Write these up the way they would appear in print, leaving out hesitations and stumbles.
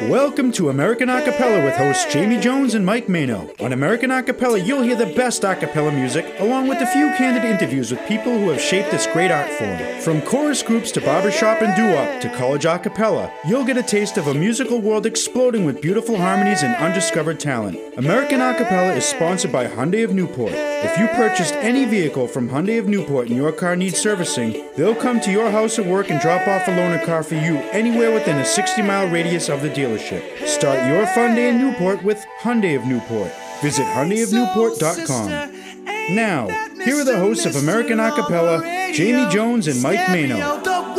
Welcome to American Acapella with hosts Jamie Jones and Mike Mano. On American Acapella, you'll hear the best acapella music, along with a few candid interviews with people who have shaped this great art form. From chorus groups to barbershop and doo-wop to college acapella, you'll get a taste of a musical world exploding with beautiful harmonies and undiscovered talent. American Acapella is sponsored by Hyundai of Newport. If you purchased any vehicle from Hyundai of Newport and your car needs servicing, they'll come to your house or work and drop off a loaner car for you anywhere within a 60-mile radius of the dealership. Start your fun day in Newport with Hyundai of Newport. Visit HyundaiofNewport.com. Now, here are the hosts of American Acapella, Jamie Jones and Mike Mano.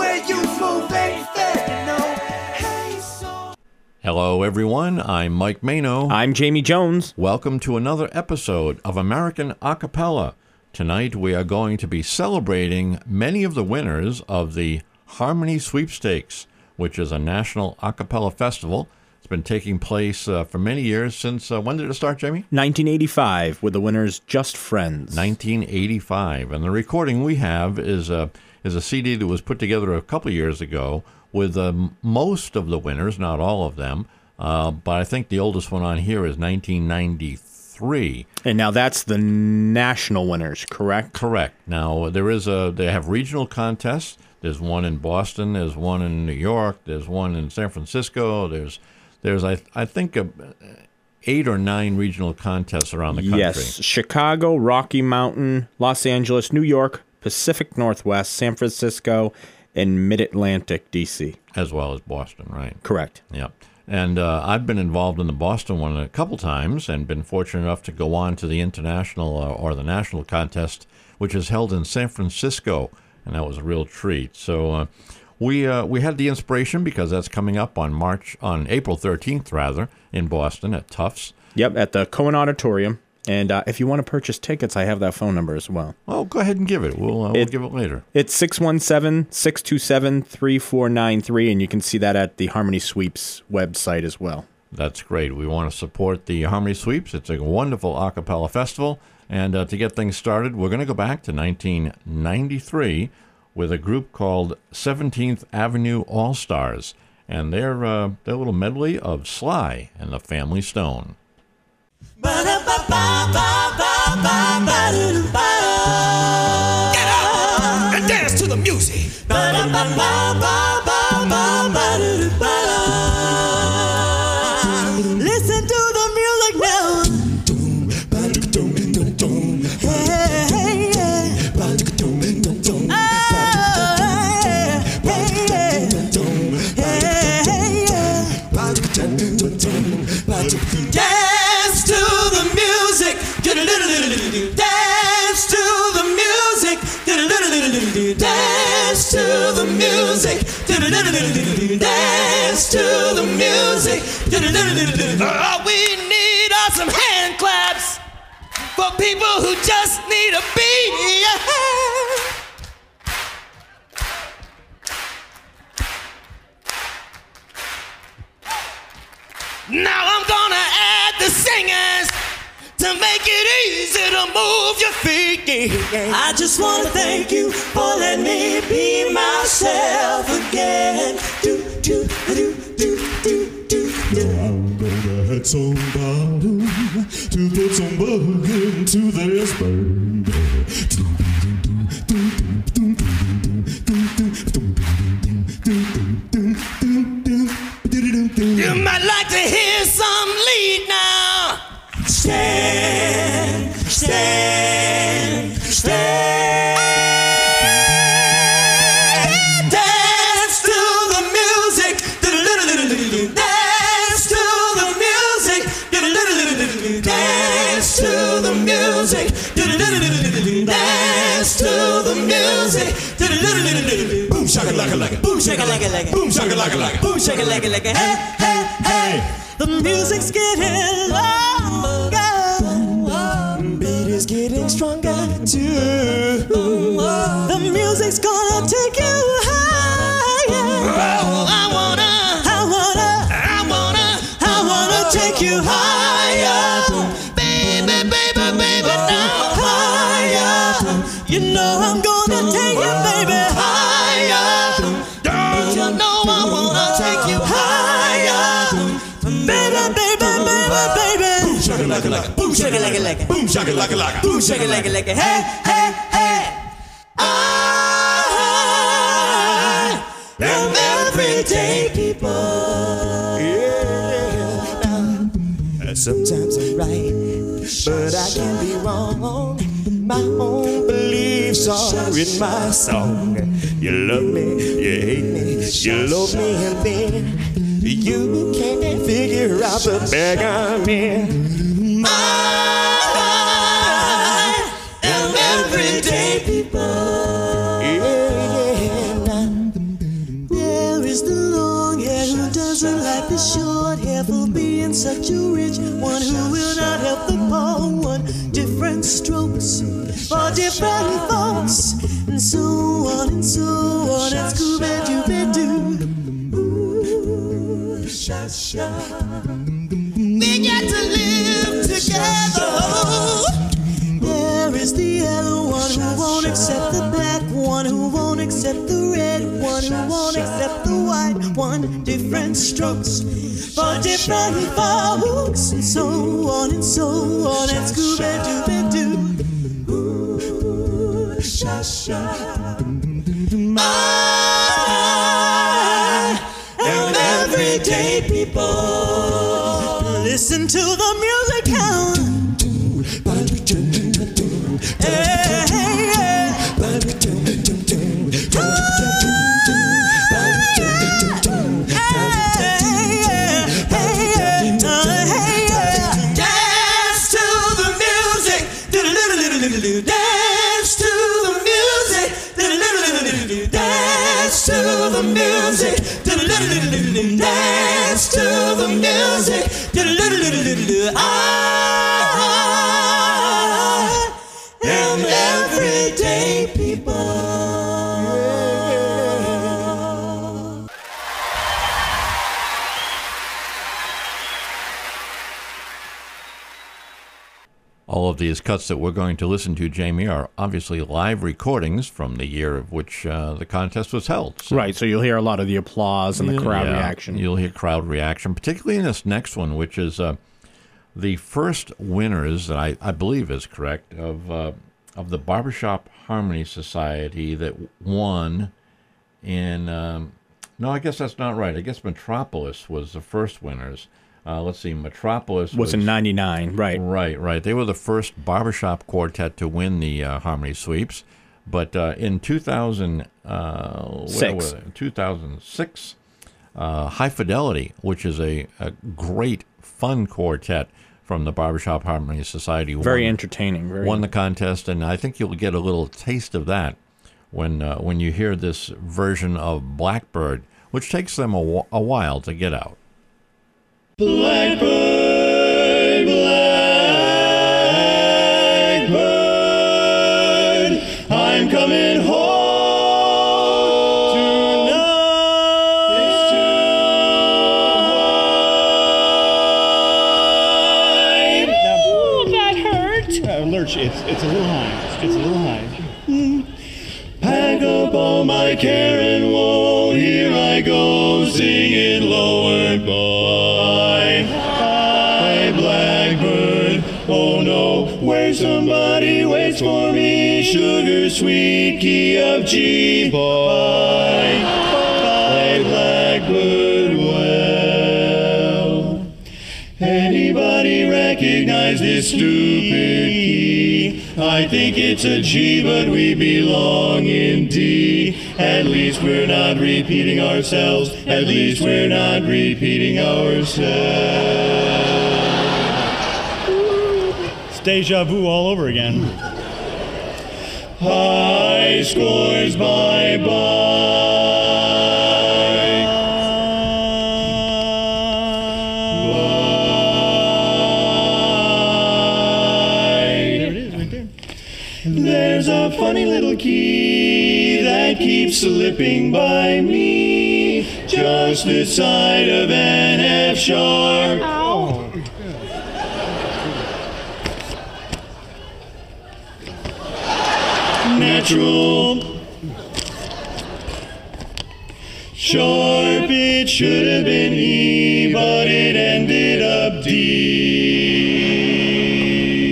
Hello, everyone. I'm Mike Mano. I'm Jamie Jones. Welcome to another episode of American Acapella. Tonight, we are going to be celebrating many of the winners of the Harmony Sweepstakes, which is a national acapella festival. It's been taking place for many years since, when did it start, Jamie? 1985, with the winners Just Friends. 1985. And the recording we have is a CD that was put together a couple of years ago with most of the winners, not all of them, but I think the oldest one on here is 1993. And now that's the national winners, correct? Correct. Now, they have regional contests. There's one in Boston, there's one in New York, there's one in San Francisco, there's I think 8 or 9 regional contests around the country. Yes, Chicago, Rocky Mountain, Los Angeles, New York, Pacific Northwest, San Francisco, and Mid-Atlantic, D.C. As well as Boston, right? Correct. Yeah. And I've been involved in the Boston one a couple times and been fortunate enough to go on to the international or the national contest, which is held in San Francisco, and that was a real treat. So we had the inspiration because that's coming up on April 13th, in Boston at Tufts. Yep, at the Cohen Auditorium. And if you want to purchase tickets, I have that phone number as well. Oh, go ahead and give it. We'll give it later. It's 617-627-3493, and you can see that at the Harmony Sweeps website as well. That's great. We want to support the Harmony Sweeps. It's a wonderful a cappella festival. And to get things started, we're going to go back to 1993 with a group called 17th Avenue All-Stars and their little medley of Sly and the Family Stone. Get up and dance to the music. Listen to the music now. Dance to the music. Dance to the music. Dance to the music. Dance to the music. All we need are some hand claps for people who just need a beat. Now I'm gonna add the singers to make it easy to move your feet. I just wanna thank you for letting me be myself again. I'm gonna add somebody to put some bug into this baby. You might like to hear some lead now. Stand, stand, stand. Dance to the music. Dance to the music. Dance to the music. Dance to the music. Boom shaka laka laka. Boom shaka laka laka. Boom shaka laka laka. Boom shaka laka laka. Hey hey hey. The music's getting longer. Beat is getting stronger too. The music's gonna take you higher. Oh, I wanna take you higher. Baby, baby, baby, now higher. You know I'm gonna take you, baby, higher. Don't you know I wanna take you higher? shaka like a, boom shaka like a, boom shaka like a, hey, hey, hey. I am everyday people. Yeah. Sometimes I'm right, but I can be wrong. My own beliefs are in my song. You love me, you hate me, you love me, and then you can't figure out the bag I'm in. I am everyday people. Yeah. There is the long hair who doesn't like the short hair for being such a rich one who will not help the poor one. Different strokes for different folks, and so on and so on. And Scooby-Dooby-Doo. We got to live together. There is the yellow one who won't accept the black one, who won't accept the red one, who won't accept the white one. Different strokes for different folks, and so on and so on. And Scooby-Dooby-Doo. I am everyday people. Listen to the music count. Hey, hey, hey. Dance to the music. Dance to the music. Dance to the music. Dance to the music. I am everyday people. All of these cuts that we're going to listen to, Jamie, are obviously live recordings from the year of which the contest was held. So, Right, so you'll hear a lot of the applause and the crowd reaction. You'll hear crowd reaction, particularly in this next one, which is the first winners, that I believe is correct, of the Barbershop Harmony Society that won in... no, I guess that's not right. I guess Metropolis was the first winners. Let's see, Metropolis was in 99, right. Right. They were the first barbershop quartet to win the Harmony Sweeps. But in 2006, High Fidelity, which is a great, fun quartet from the Barbershop Harmony Society. Very entertaining. Won the contest, and I think you'll get a little taste of that when you hear this version of Blackbird, which takes them a while to get out. Blackbird, blackbird, I'm coming home tonight. Ooh, that hurt. Lurch, it's a little high. It's a little high. Pack up all my care and woe, here I go, singing lower by. Blackbird, oh no, where somebody waits for me, sugar sweet key of G. Bye, Blackbird, well, anybody recognize this stupid key? I think it's a G, but we belong in D. At least we're not repeating ourselves. At least we're not repeating ourselves. Deja vu all over again. High scores, bye-bye. There it is, right there. There's a funny little key that keeps slipping by me, just this side of an F sharp. Ow. Natural. Sharp, it should have been E, but it ended up D.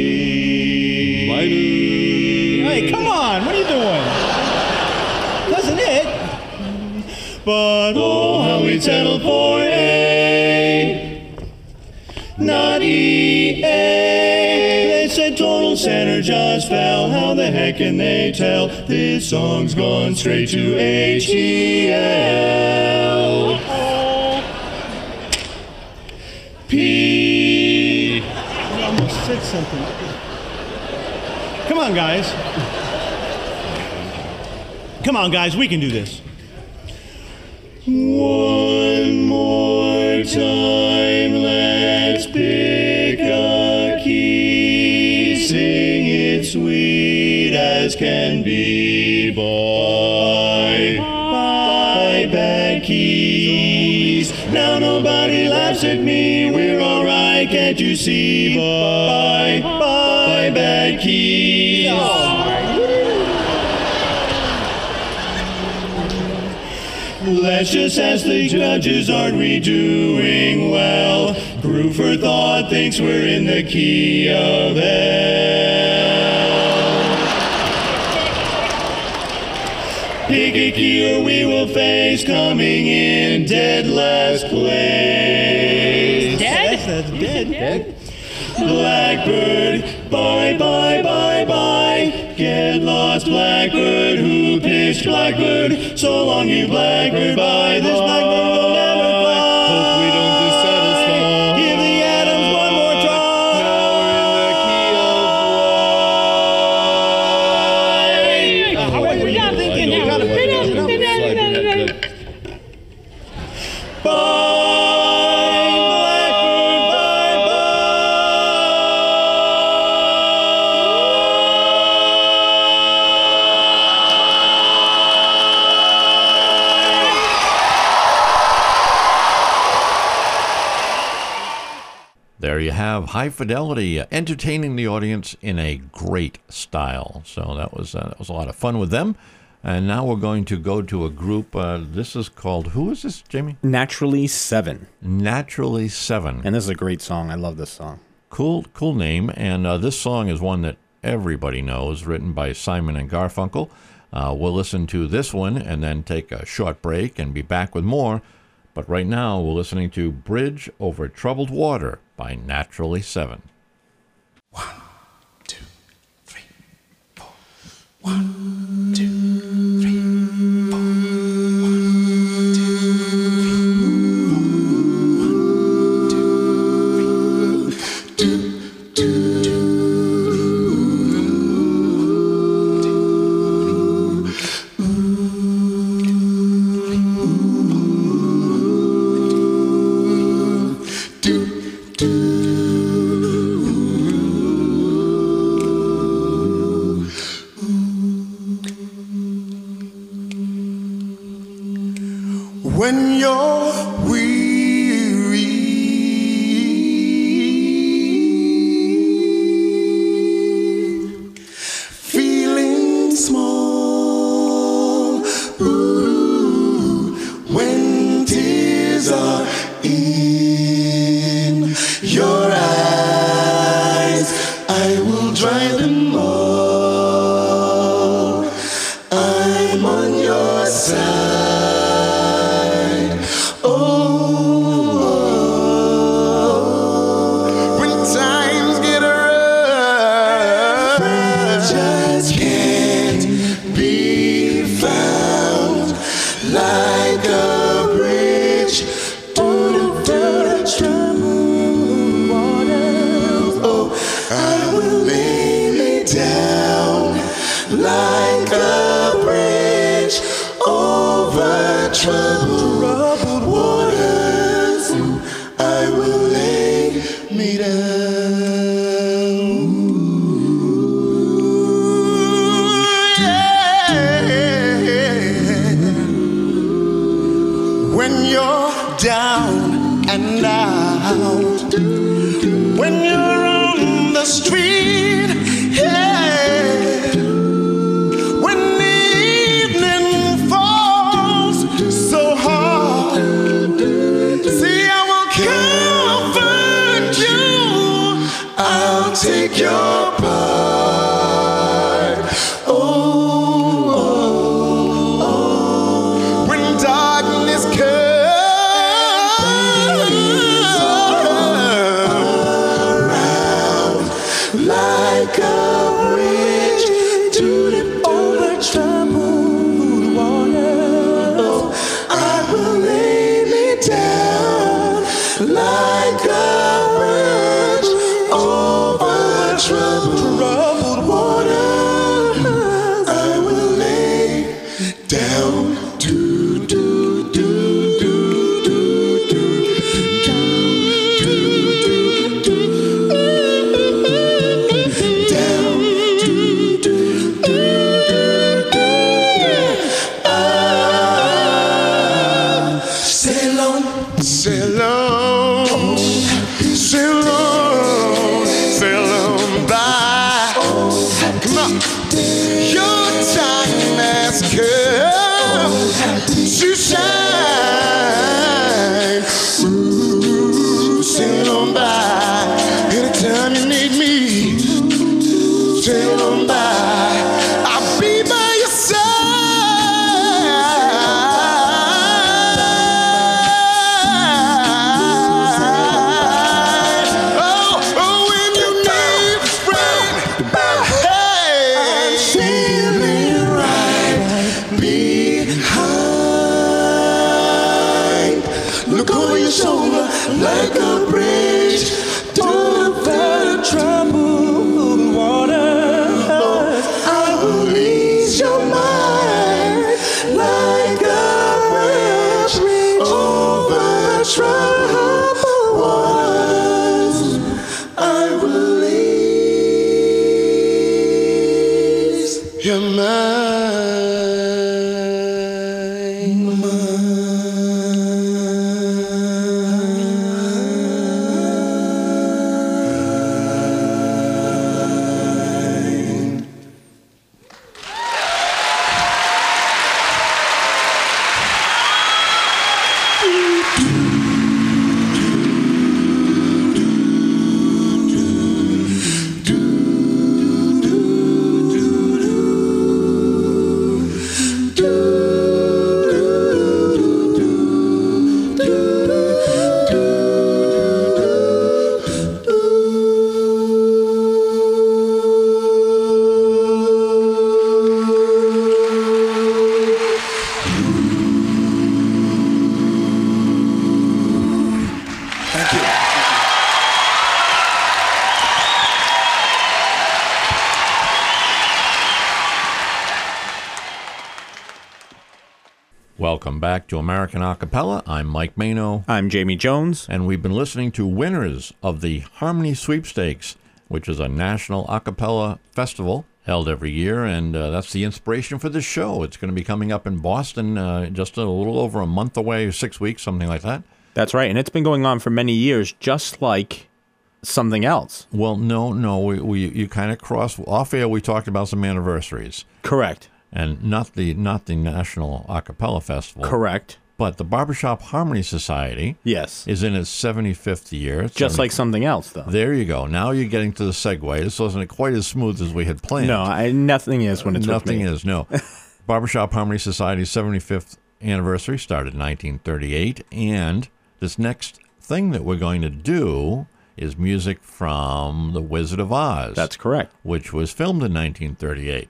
Doesn't it? But oh, how we settled for A, not E, A. They said total center just fell. How the heck can they tell? This song's gone straight to H-E-L. P. I almost said something. Come on, guys. Come on, guys. We can do this. One more time, let's pick a key. Sing it sweet as can be. Bye, bye, bad keys. Now nobody laughs at me. We're alright, can't you see? Bye, bye, bad keys. Let's just ask the judges, aren't we doing well? Groover Thought thinks we're in the key of L. Pick a key or we will face coming in dead last place. That's dead. Blackbird, bye, bye, bye, bye. Get lost, Blackbird. Who pitched Blackbird? So long, you Blackbird. Bye, this Blackbird will never fly. Hope we don't dissatisfy. Give the atoms one more try. Now we're in the key of There you have High Fidelity entertaining the audience in a great style. So that was a lot of fun with them. And now we're going to go to a group. This is called, who is this, Jamie? Naturally 7. Naturally 7. And this is a great song. I love this song. Cool name. And this song is one that everybody knows, written by Simon and Garfunkel. We'll listen to this one and then take a short break and be back with more. But right now, we're listening to Bridge Over Troubled Water by Naturally 7. 1, 2, 3, 4. 1, 2, 3, 4. 1, 2, 3, 1, 2, 3. When you're weary, feeling small, ooh, when tears are in your eyes, I will dry them all. I'm on your side. Troubled waters, I will lay me down. Yeah. When you're down and out, when you're on the street, yeah. Take your part. Oh, oh, oh. Like a bridge to the troubled waters, I will ease your mind like a bridge over troubled waters. I will ease your mind. Welcome back to American Acapella. I'm Mike Mano. I'm Jamie Jones. And we've been listening to winners of the Harmony Sweepstakes, which is a national acapella festival held every year, and that's the inspiration for this show. It's going to be coming up in Boston just a little over a month away, 6 weeks, something like that. That's right, and it's been going on for many years, just like something else. Well, no, you kind of crossed off air. We talked about some anniversaries. Correct. And not the National Acapella Festival. Correct. But the Barbershop Harmony Society is in its 75th year. Just like something else, though. There you go. Now you're getting to the segue. This wasn't quite as smooth as we had planned. No, nothing is when it's nothing with me. is, no. Barbershop Harmony Society's 75th anniversary started in 1938, and this next thing that we're going to do is music from The Wizard of Oz. That's correct. Which was filmed in 1938.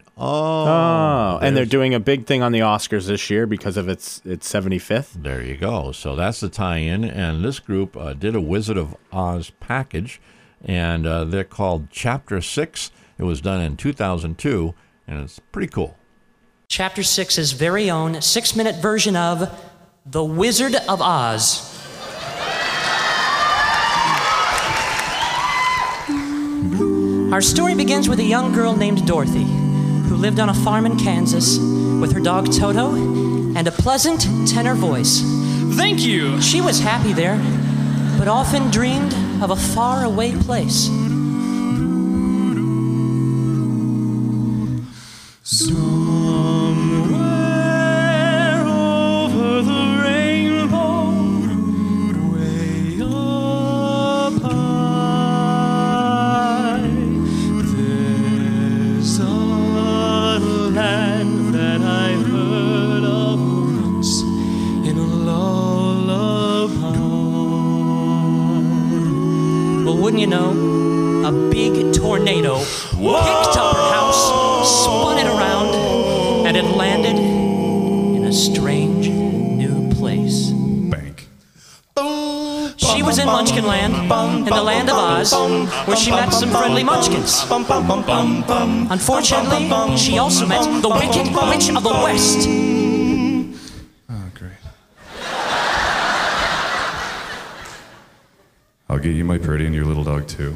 And they're doing a big thing on the Oscars this year because of its 75th. There you go. So that's the tie-in, and this group did a Wizard of Oz package, and they're called Chapter 6. It was done in 2002, and it's pretty cool. Chapter 6's very own 6-minute version of The Wizard of Oz. Our story begins with a young girl named Dorothy, who lived on a farm in Kansas with her dog Toto and a pleasant tenor voice. Thank you! She was happy there, but often dreamed of a faraway place. Somewhere over the rainbow, way up high, there's a land that I heard of once in a lullaby. Well, wouldn't you know, a big tornado picked up her house, spun it around, and it landed in a strange new place. Bank. She was in Munchkin Land, in the land of Oz, where she met some friendly munchkins. Unfortunately, she also met the Wicked Witch of the West. I'll get you, my pretty, and your little dog, too.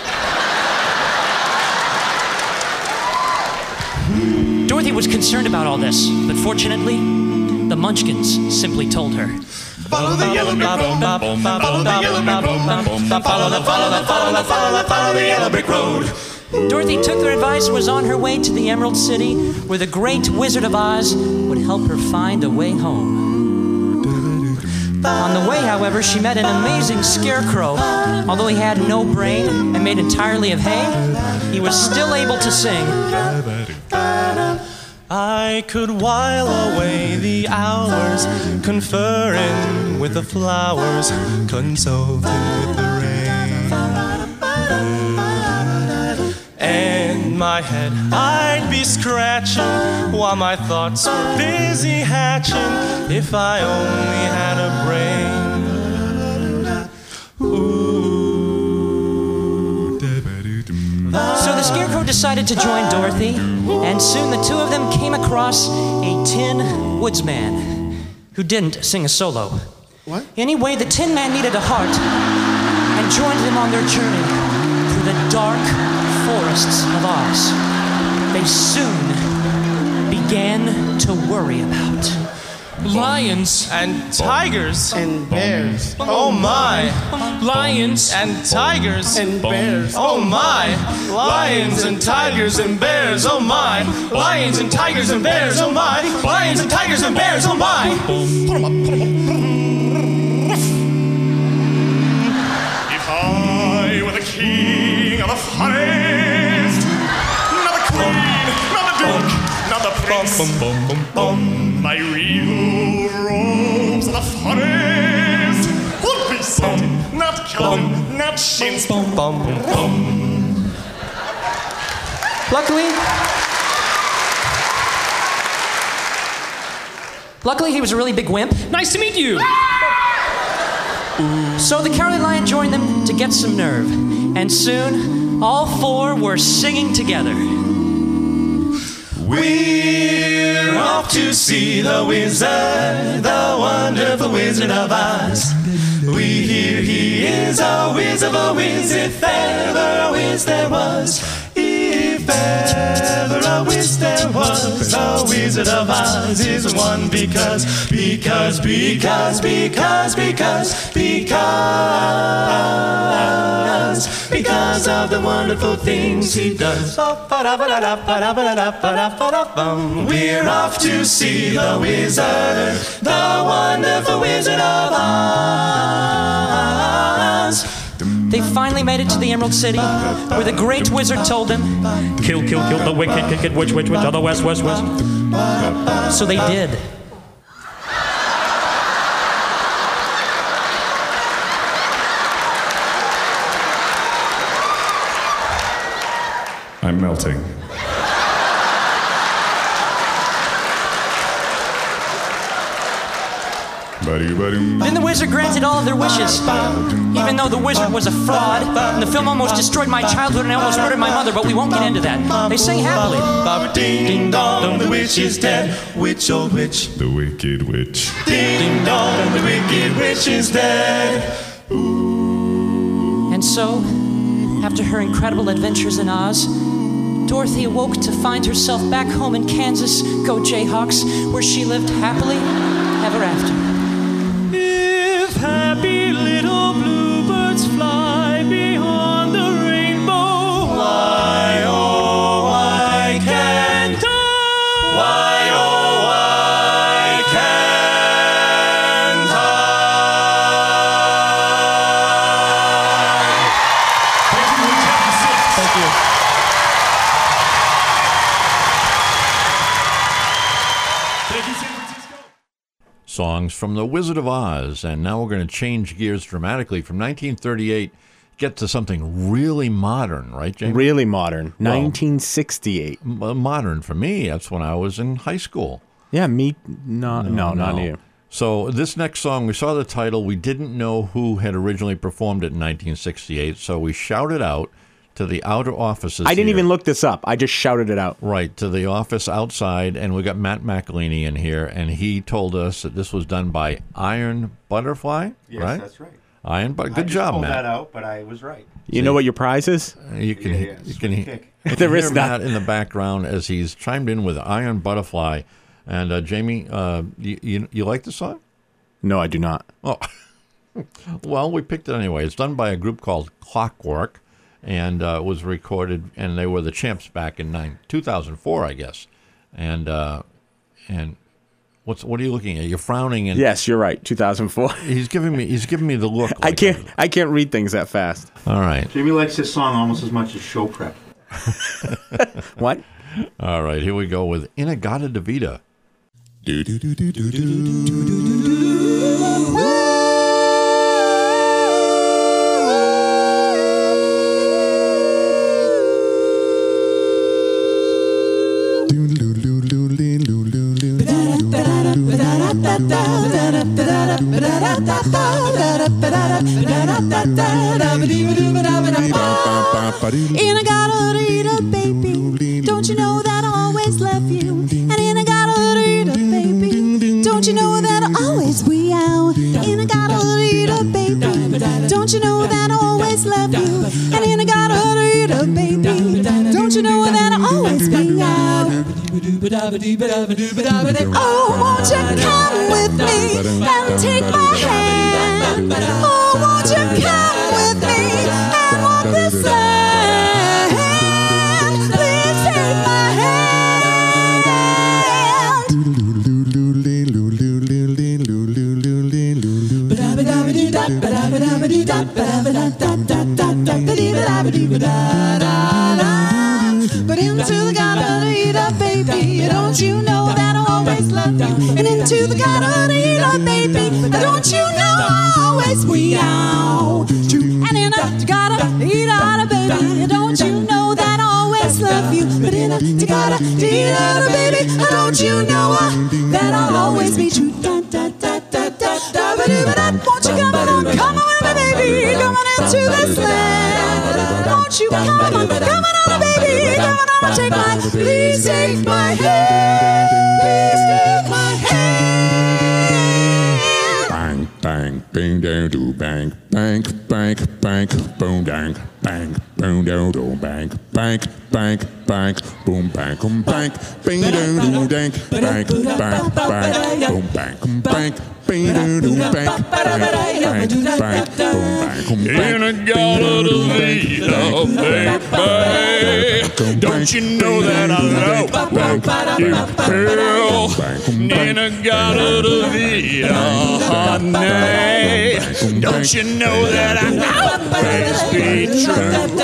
Dorothy was concerned about all this, but fortunately, the Munchkins simply told her. Follow the yellow brick road. Follow the yellow brick road. Follow the yellow brick road. Dorothy took their advice and was on her way to the Emerald City, where the great Wizard of Oz would help her find a way home. On the way, however, she met an amazing scarecrow. Although he had no brain and made entirely of hay, he was still able to sing. I could while away the hours, conferring with the flowers, consulting with the rain. And my head I'd be scratching while my thoughts were busy hatching, if I only had a brain. Ooh. So the Scarecrow decided to join Dorothy, and soon the two of them came across a Tin Woodsman who didn't sing a solo. What? Anyway, the Tin Man needed a heart and joined them on their journey through the dark forests of Oz. They soon began to worry about lions and tigers and bears. Oh my! Lions and tigers and bears. Oh my! Lions and tigers and bears. Oh my! Lions and tigers and bears. Oh my! Lions and tigers and bears. Oh my! If I were the king of the forest, not the queen, not the duke, not the prince, my real robes of the forest would be satin, not cotton, not sheepskin. Luckily, he was a really big wimp. Nice to meet you! So the Cowardly Lion joined them to get some nerve. And soon, all four were singing together. We're off to see the wizard, the wonderful Wizard of Oz. We hear he is a whiz of a whiz, if ever a whiz there was. If ever a whiz there was, the Wizard of Oz is one because of the wonderful things he does. We're off to see the wizard, the wonderful Wizard of Oz. They finally made it to the Emerald City, where the great wizard told them, Kill the wicked, witch, of the west. So they did. I'm melting. Then the wizard granted all of their wishes. Even though the wizard was a fraud, and the film almost destroyed my childhood and I almost murdered my mother, but we won't get into that. They sang happily. Ding ding dong, the witch is dead. Witch, old witch. The wicked witch. Ding ding dong, the wicked witch is dead. And so, after her incredible adventures in Oz, Dorothy awoke to find herself back home in Kansas, go Jayhawks, where she lived happily ever after. If happy little bluebirds fly beyond the rainbow, why, oh, why can't I? Why, oh, why can't I? Thank you. Songs from The Wizard of Oz, and now we're going to change gears dramatically from 1938, get to something really modern, right, James? Really modern. 1968. Modern for me. That's when I was in high school. Yeah, me. No, not you. So this next song, we saw the title. We didn't know who had originally performed it in 1968, so we shouted out to the outer offices. I didn't even look this up. I just shouted it out. Right, to the office outside, and we got Matt McElhaney in here, and he told us that this was done by Iron Butterfly, yes, right? That's right. Iron, but good job, pulled Matt. that out, but I was right. You know what your prize is? You can kick. There is hear not. Matt in the background as he's chimed in with Iron Butterfly. And Jamie, you like the song? No, I do not. Oh, well, we picked it anyway. It's done by a group called Clockwork, and it was recorded, and they were the Champs back in 2004, I guess. And what are you looking at? You're frowning. And Yes, you're right. 2004. He's giving me the look. I can't read things that fast. All right. Jamie likes this song almost as much as show prep. What? All right, here we go with Inagata Davida. Inagata, baby, don't you know that I always love you? And Inagata, baby, don't you know that I always we out? Inagata, baby, don't you know that I always love you? And Inagata, baby, don't you know that I always be out? Oh, won't you come with me and take my hand? Oh, won't you come with me and walk this land? Please take my But into the garden, baby, don't you know that I always love you? And into the garden, baby, don't you know I always we out? And in the garden, baby, don't you know that I always love you? But in the garden, baby, don't you know that I'll always be true? Won't you come on with me, baby, coming into this land? Won't you come on, baby, coming on, take my, please take my hand, please take my hand. Bang, bang, down, do bang, bang, bang, bang, boom, dang, bang, boom, down, do bang, bang, bang, bang, boom, bang, bang, bang, down, do dang, bang, bang, bang, boom, bang, bang. Inagata Davida, baby, don't you know that I love you, girl? Inagata Davida, honey, don't you know that I always be true?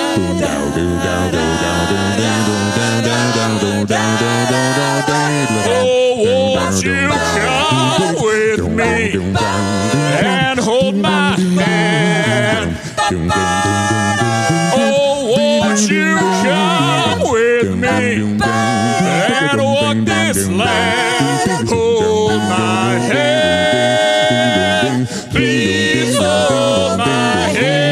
Oh, won't you come with me and hold my hand? Oh, won't you come with me and walk this land? Hold my hand, please hold my hand.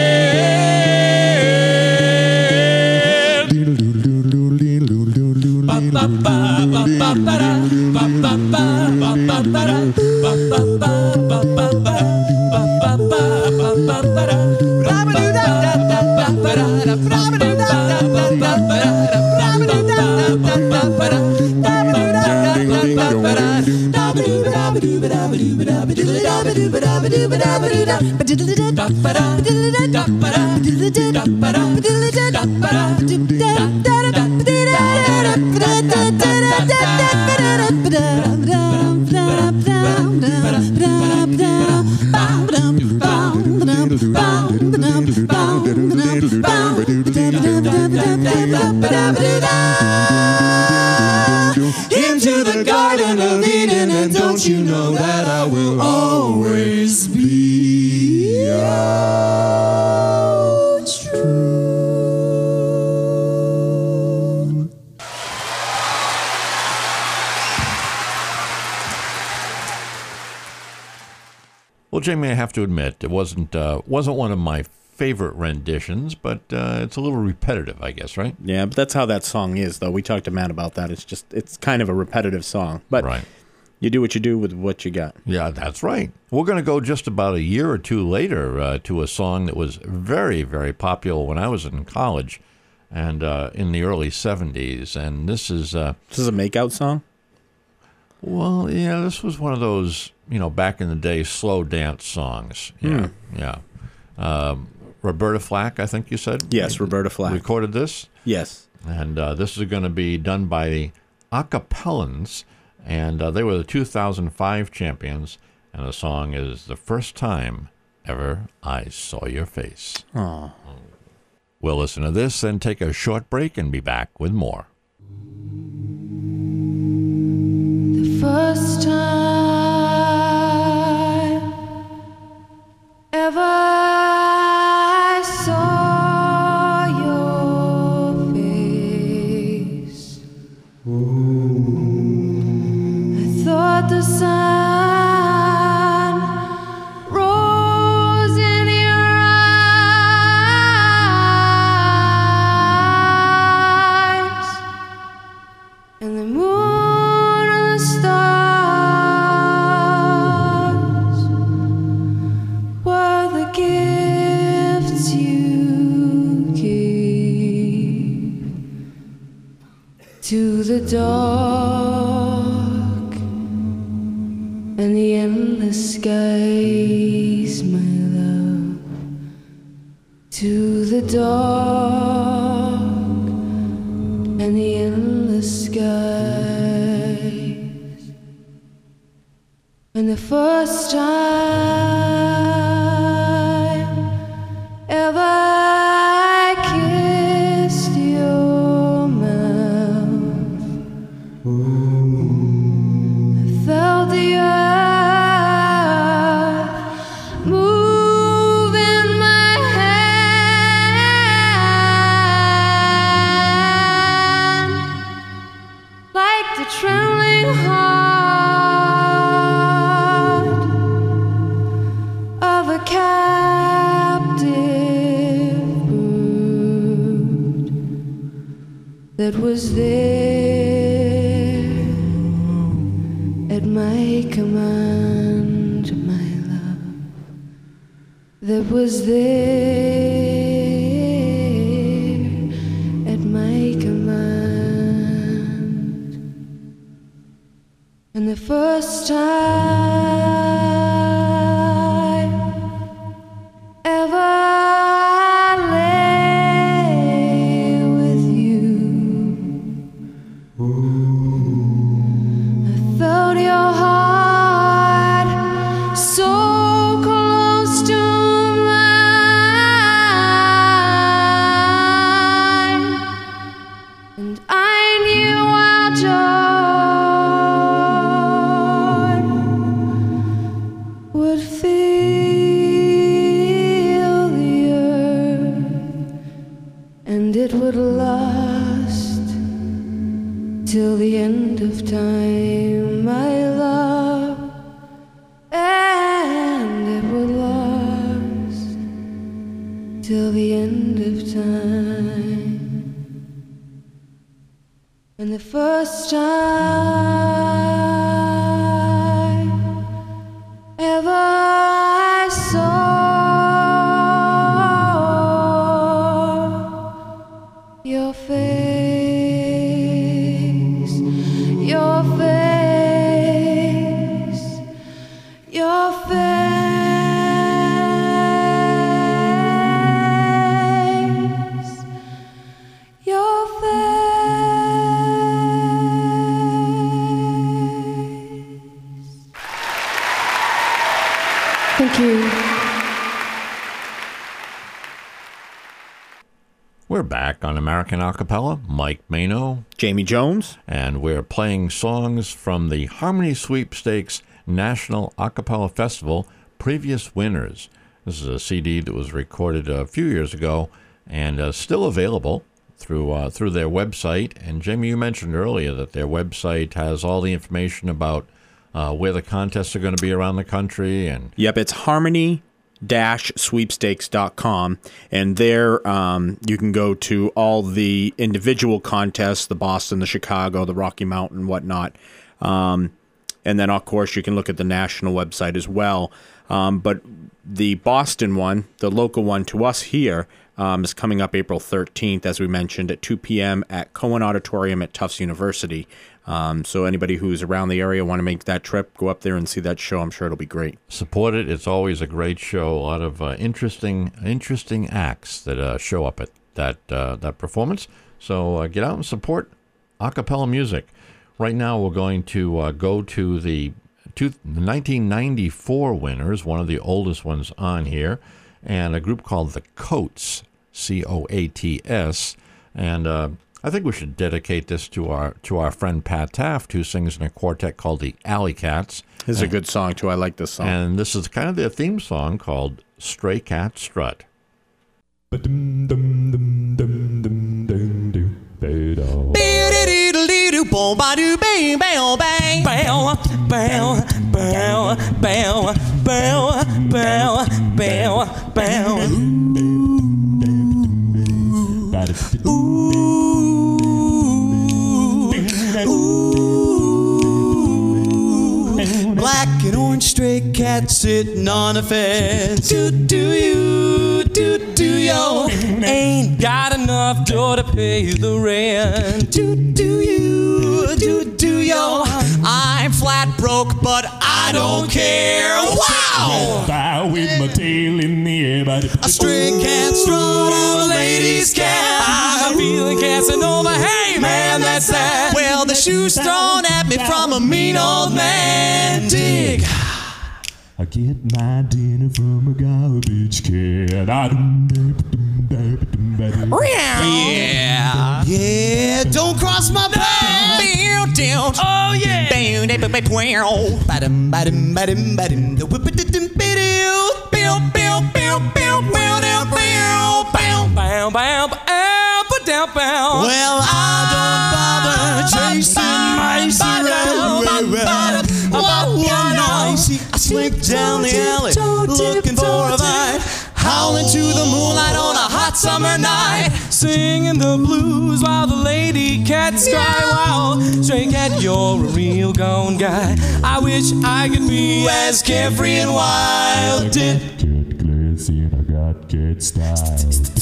Into the Garden of Eden, and don't you know that I will always be true? Well, Jamie, I have to admit, it wasn't one of my favorite renditions, but it's a little repetitive, I guess, right? Yeah, but that's how that song is, though. We talked to Matt about that. It's kind of a repetitive song. But right. You do what you do with what you got. Yeah, that's right. We're going to go just about a year or two later to a song that was very, very popular when I was in college and in the early 70s. And this is a makeout song? Well, yeah, this was one of those, back in the day, slow dance songs. Yeah. Roberta Flack, I think you said? Yes, Roberta Flack. Recorded this? Yes. And this is going to be done by the Acapellans. And they were the 2005 champions, and the song is The First Time Ever I Saw Your Face. Aww. We'll listen to this and take a short break and be back with more. The first time ever I saw your face, thought the sun rose in your eyes, and the moon and the stars were the gifts you gave to the dark and the endless skies, my love, to the dark and the endless skies. And the first time ever I kissed your mouth, I felt the earth move in my hand, like the trembling heart of a captive bird that was there at my command, my love, that was there at my command. And the first time ever I lay with you, I felt your heart so close to mine, and I knew our joy would fill the earth, and it would last till the end of time, my love, and it would last till the end of time. And the first time ever I saw your face, your face, your face, your face. Thank you. We're back on American Acapella. Mike Mano, Jamie Jones, and we're playing songs from the Harmony Sweepstakes National Acapella Festival previous winners. This is a CD that was recorded a few years ago and still available through their website. And Jamie, you mentioned earlier that their website has all the information about where the contests are going to be around the country. And yep, it's harmony-sweepstakes.com, and there you can go to all the individual contests, the Boston, the Chicago, the Rocky Mountain, whatnot. And then, of course, you can look at the national website as well. But the Boston one, the local one to us here, is coming up April 13th, as we mentioned, at 2 p.m. at Cohen Auditorium at Tufts University. So anybody who's around the area want to make that trip, go up there and see that show. I'm sure it'll be great. Support it. It's always a great show. A lot of interesting acts that show up at that performance. So get out and support a cappella music. Right now we're going to go to the 1994 winners, one of the oldest ones on here, and a group called the Coats, Coats. And I think we should dedicate this to our friend Pat Taft, who sings in a quartet called the Alley Cats. This is a good song, too. I like this song. And this is kind of their theme song called Stray Cat Strut. Black and orange stray cat sitting on a fence. Do yo. Ain't got enough dough to pay the rent. Do yo. I'm flat broke, but I don't care. Wow! Bow with my tail in the air, but a stray cat strut on a lady's cat. I'm feeling Casanova. Hey man, that's that. Well, the shoe's thrown at me from a mean old man. Dig. I get my dinner from a garbage can. Yeah, don't cross my path. Oh yeah. Well, I don't bother chasing mice around. One night, I slink down the alley looking for a bite, howling to the moonlight on a hot summer night, singing the blues while the lady cats cry. Wow, stray cat, you're a real gone guy. I wish I could be as carefree and wild. And I got cat style.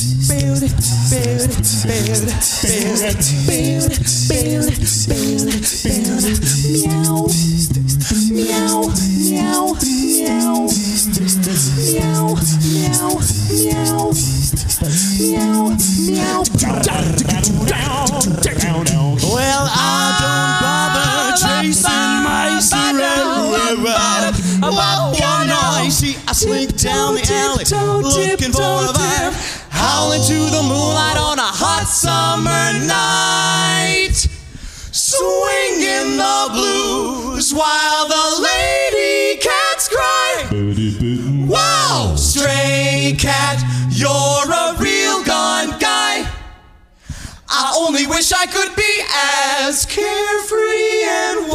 Well, I don't bother chasing mice around. One night, I slink down the alley looking for a vibe, howling to the moonlight on a hot summer night, swinging the blues while the lady cats cry. Wow, stray cat, you're a real gone guy. I only wish I could be as carefree and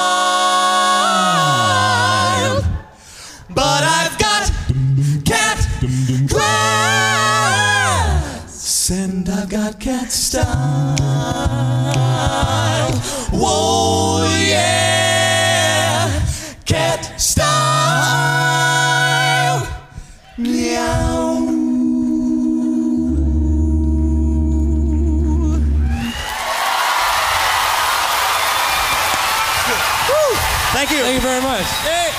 wild, but I've got cat class and I've got cat style. Whoa, yeah, cat style. Meow. Thank you. Thank you very much. Hey.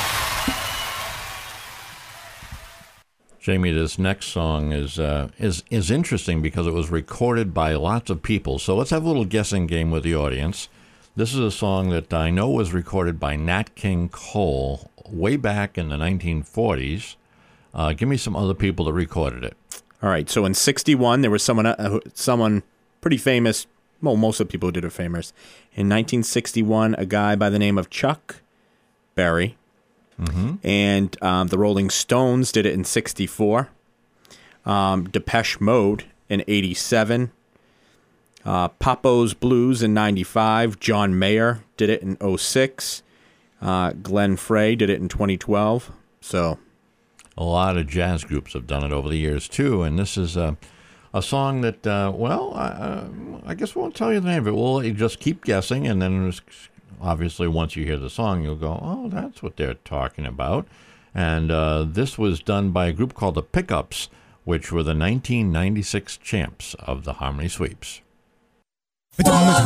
Jamie, this next song is interesting because it was recorded by lots of people. So let's have a little guessing game with the audience. This is a song that I know was recorded by Nat King Cole way back in the 1940s. Give me some other people that recorded it. All right. So in '61, there was someone pretty famous. Well, most of the people who did it famous. In 1961, a guy by the name of Chuck Berry. Mm-hmm. And the Rolling Stones did it in '64. Depeche Mode in '87. Papo's Blues in '95. John Mayer did it in '06. Glenn Frey did it in 2012. So, a lot of jazz groups have done it over the years too. And this is a song that, I guess we won't tell you the name of it. We'll just keep guessing, and then obviously once you hear the song, you'll go, oh, that's what they're talking about. And this was done by a group called the Pickups, which were the 1996 champs of the Harmony Sweeps. If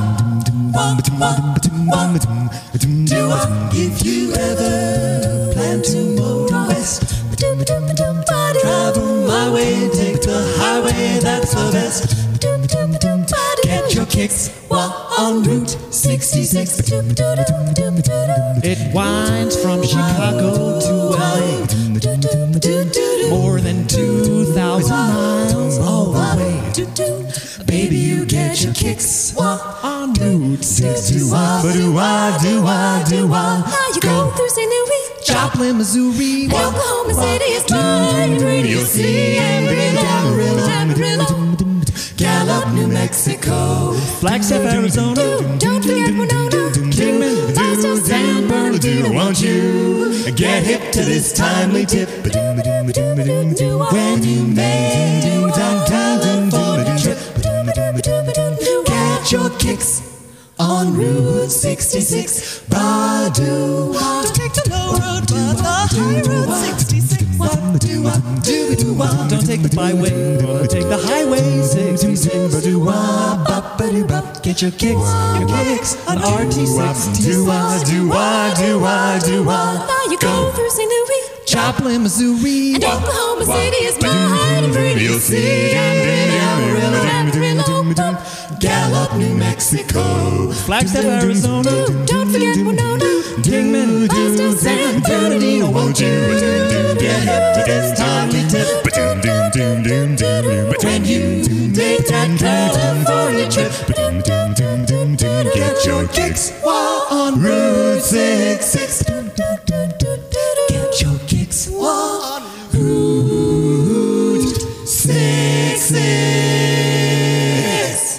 you ever plan to go west, travel my way, take the highway, that's the best. Get your kicks on Route 66. It winds from Chicago to LA, more than 2,000 miles all the way. Baby, you get your kicks on Route 61. Now you go through St. Louis, Joplin, Missouri, Oklahoma City is mine. Radio C, Amarillo, Gallup, New Mexico, Flagstaff, Arizona, don't forget Winona, Kingman, Boston, San Bernardino. Won't you Get hip to this timely tip when you make downtown for a trip. Get your kicks on Route 66. Badu. Don't take the low road, but the high road 66. Don't take the byway, but take the highway 66. Get your kicks on RT 66. Now you go through St. Louis, Joplin, Missouri, and Oklahoma City is mine. Radio C, Amarillo, Gallup, New Mexico, Flagstaff, Arizona, don't forget Winona, Kingman, Boston, San Bernardino. Won't you get hip to this timely tip when you make that California trip? Get your kicks on Route 66. Get your kicks on Route 66.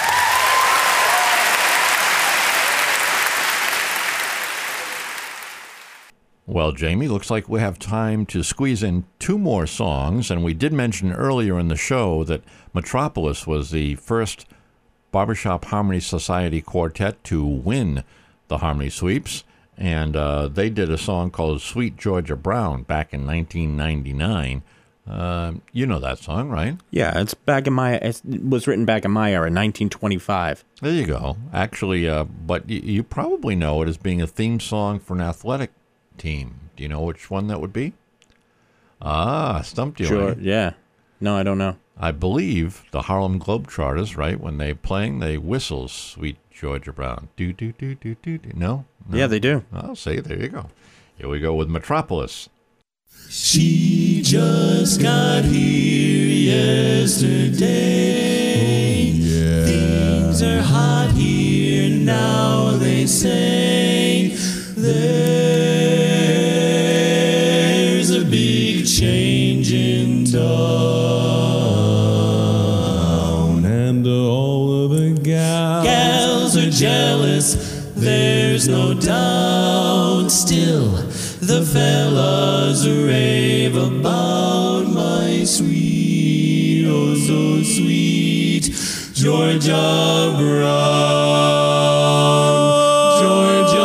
Well, Jamie, looks like we have time to squeeze in two more songs, and we did mention earlier in the show that Metropolis was the first Barbershop Harmony Society quartet to win the Harmony Sweeps, and they did a song called Sweet Georgia Brown back in 1999. You know that song, right? Yeah, it's back in my. It was written back in my era, 1925. There you go. Actually, but you probably know it as being a theme song for an athletic team. Do you know which one that would be? Stumped you. Sure. Eh? Yeah. No, I don't know. I believe the Harlem Globetrotters, right? When they playing, they whistle "Sweet Georgia Brown." Do do do do do do. No? Yeah, they do. I'll say. There you go. Here we go with Metropolis. She just got here yesterday. Things are hot here now, they say. There's a big change in town, and all of the gals are jealous, there's no doubt. Still, the fellas rave about my sweet, oh so sweet Georgia Brown, Georgia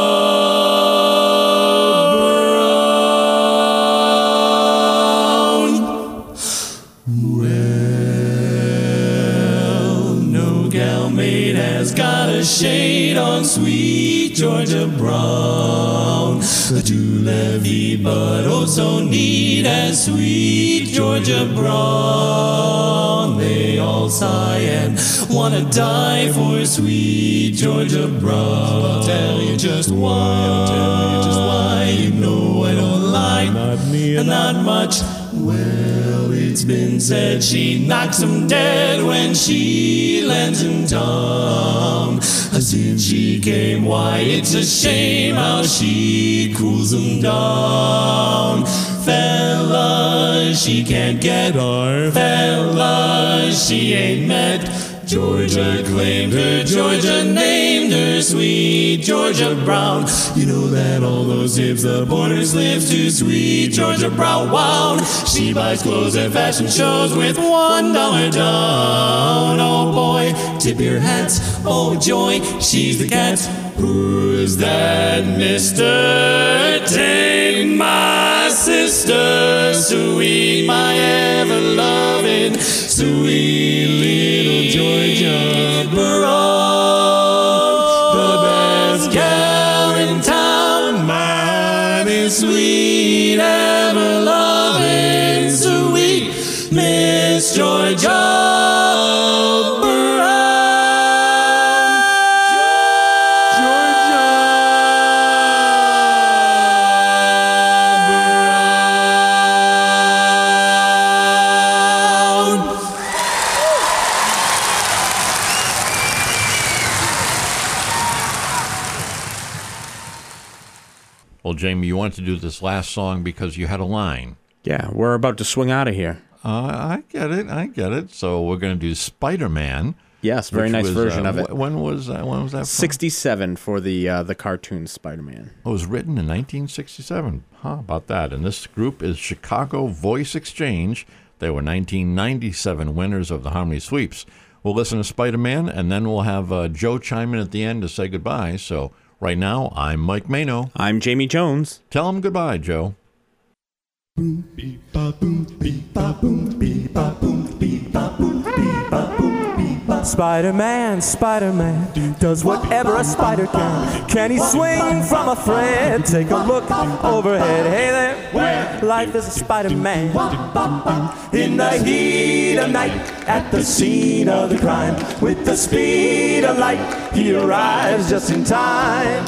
Brown. Well, no gal maid has got a shade on sweet Georgia Brown. To levy, but oh so neat as sweet Georgia Brown. They all sigh and wanna die for sweet Georgia Brown. I'll tell you just why. You know I don't lie, not me and not much. Well, it's been said she knocks 'em dead when she lands in town. Since she came, why, it's a shame how she cools 'em down. Fellas, she can't get her. Fellas, she ain't met. Georgia claimed her, Georgia named her sweet Georgia Brown. You know that all those hips the borders live to sweet Georgia Brown. Wow, she buys clothes at fashion shows with $1 down. Oh boy, tip your hats, oh joy, she's the cat Who's that Mr.? Take my sister, sweet, my ever-loving, sweet little Georgia Brown, the best gal in town, mighty sweet, ever-loving, sweet Miss Georgia. Well, Jamie, you wanted to do this last song because you had a line. Yeah, we're about to swing out of here. I get it. So we're going to do Spider-Man. Yes, very nice version of it. When was that from? 67 for the cartoon Spider-Man. It was written in 1967. About that. And this group is Chicago Voice Exchange. They were 1997 winners of the Harmony Sweeps. We'll listen to Spider-Man, and then we'll have Joe chime in at the end to say goodbye. So right now, I'm Mike Mano. I'm Jamie Jones. Tell him goodbye, Joe. Spider-Man, Spider-Man does whatever a spider can. Can he swing from a thread? Take a look overhead. Hey there, life is a Spider-Man. In the heat of night, at the scene of the crime, with the speed of light, he arrives just in time.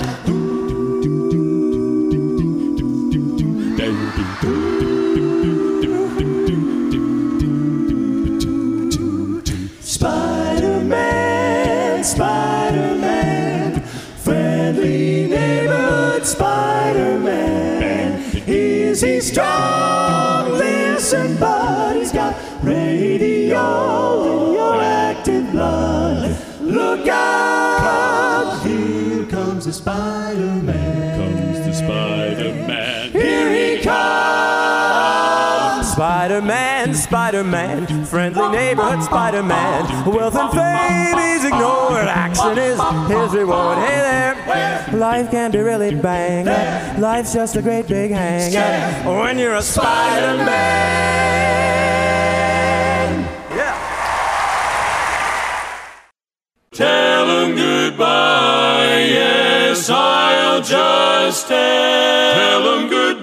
Spider-Man, Spider-Man, friendly neighborhood Spider-Man. Is he strong? Listen, but he's got radioactive blood. Look out! Here comes the Spider-Man. Comes the Spider-Man. Here he comes! Spider-Man, Spider-Man, friendly neighborhood Spider-Man. Wealth and fame he's ignored, action is his reward. Hey there, life can be really bang. Life's just a great big hang when you're a Spider-Man. Yeah. Tell him goodbye, yes, I'll just tell him goodbye.